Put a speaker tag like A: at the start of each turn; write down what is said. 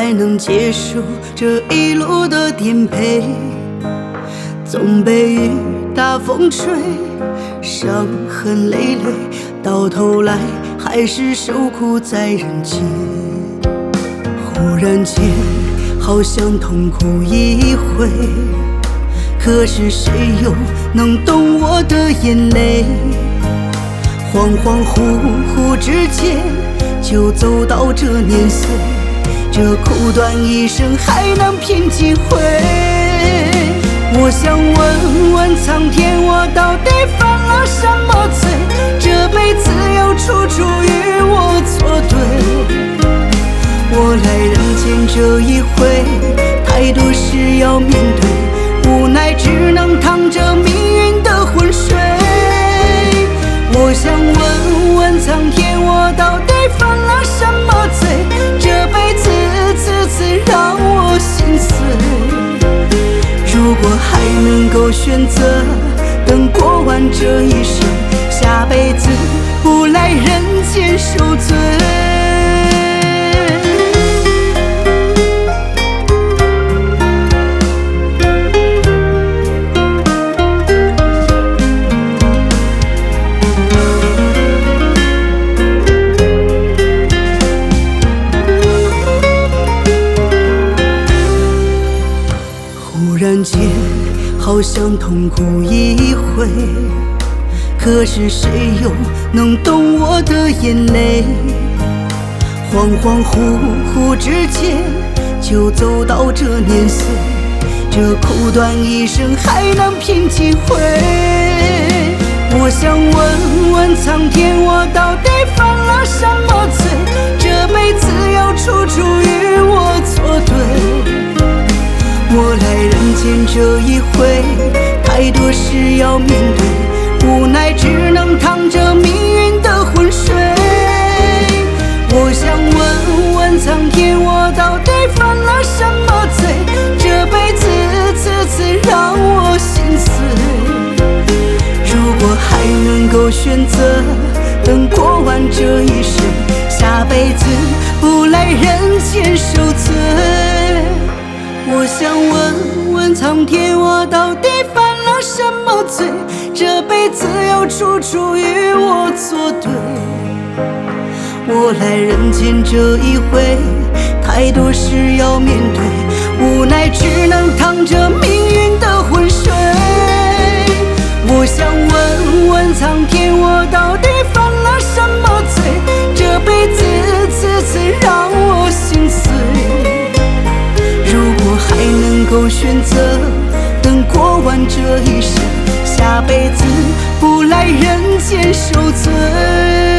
A: 才能接受这一路的颠沛。总被雨大风吹，伤痕累累，到头来还是受苦在人间。忽然间好想痛哭一回，可是谁又能懂我的眼泪？恍恍惚惚之间就走到这年岁，这苦短一生还能骗几回？我想问问苍天，我到底犯了什么罪？这辈子又处处与我作对。我来人间这一回，太多事要面对，无奈只能淌着命运的浑水。我想问问苍天，我到底犯了什么罪？这辈子次次让我心碎。如果还能够选择，等过完这一生，下辈子不来人间受罪。忽然间好想痛哭一回，可是谁又能懂我的眼泪？恍恍惚惚之间就走到这年岁，这苦短一生还能骗几回？我想问问苍天，我到底犯了什么罪？这辈子又处处与我作对。我来人间这一回，太多事要面对，无奈只能淌着命运的浑水。我想问问苍天，我到底犯了什么罪？这辈子次次让我心碎。如果还能够选择，等过完这一生，下辈子不来人间受罪。我想问问苍天，我到底犯了什么罪？这辈子又处处与我作对。我来人间这一回，太多事要面对，无奈只能淌着命运的浑水。我想问问苍天，我到底犯了什么罪？这辈子次次让我心碎。如果还能够选择，等过完这一生，下辈子不来人间受罪。